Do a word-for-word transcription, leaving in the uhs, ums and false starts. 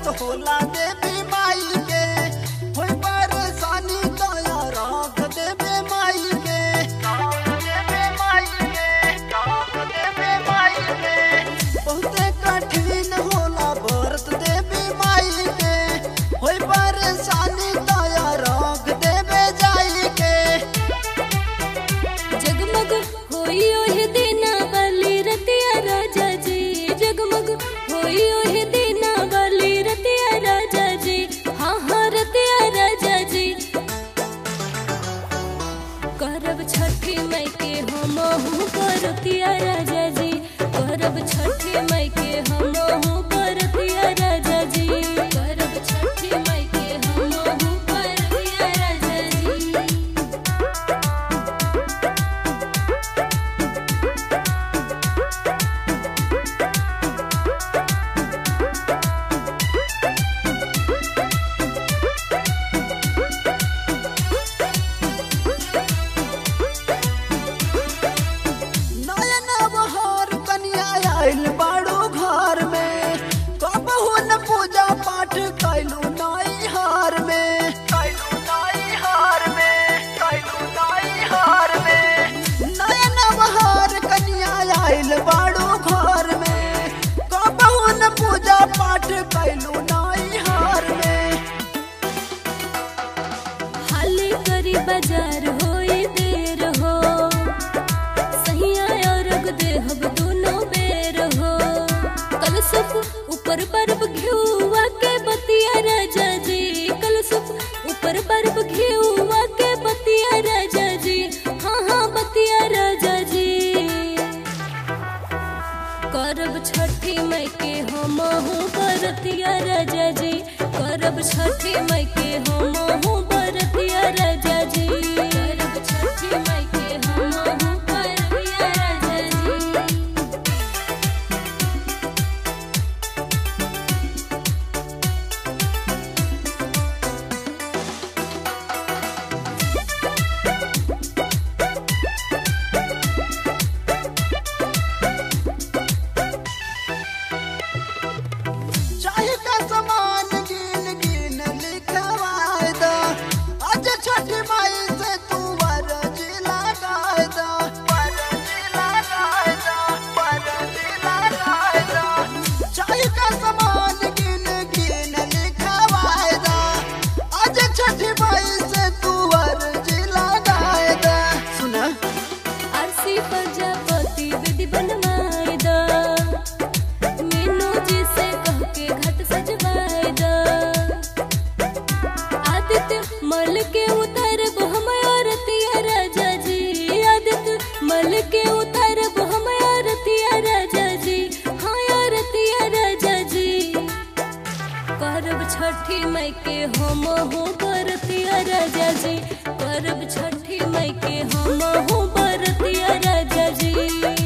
बरत होला देवी माई के होई परेशानी दया राख देवे माई के देवे माई के देवे माई के बहुते कठिन होला बरत देवी माई के होई परेशानी दया राख देवे जाई के जगमग होई ओहे दीना वाली रतिया राजा जी जगमग होई ओहे दीना वाली रतिया राजा जी हाँ हाँ रतिया राजा जी करब छठी मई के हम हूँ परतिया राजा जी करब छठी मई के हम हूँ परतिया राजा जी करब छठी मई के हम हूँ परतिया राजा जी। नयन बहार कन्या आइल बाड़ू घर में कबहू न पूजा पाठ कैलू नाई हार में कैलू नाई हार में कैलू नाई हार में नयन बहार कन्या आइल बाड़ू घर में कबहू न पूजा पाठ कैलू नाई हार में हाली करी बाजार होई देर हो सहिया और देहब दोनों बेर हो कल सुख ऊपर बर्फ घिउआ के बतिया राजा जी कल सुख ऊपर बर्फ घिउआ के बतिया राजा जी हाँ हाँ बतिया राजा जी करब छठी मई के हम हूँ बरतिया राजा जी करब छठी मई के हम हूँ बरतिया राजा जी करब छठी मई के हम हूँ बरतिया राजा जी। चाहे का समान गिन गिन लिखवाए दा आज छठी माई से तू वरजी लगाए दा वरजी लगाए दा वरजी लगाए दा चाहे का समान गिन गिन लिखवाए दा आज छठी माई से तू वरजी लगाए दा सुना आरसी प्रजापति विधि बनवाए दा मीनू जी से कह के घट सजवाए दा आदित्य मल के उतारब हम औरतिया राजा जी आदित्य मल के उतारब हम औरतिया राजा जी हाँ औरतिया राजा जी करब छठी मई के हम हूँ बरतिया राजा जी करब छठी मई के हम हूँ बरतिया राजा जी।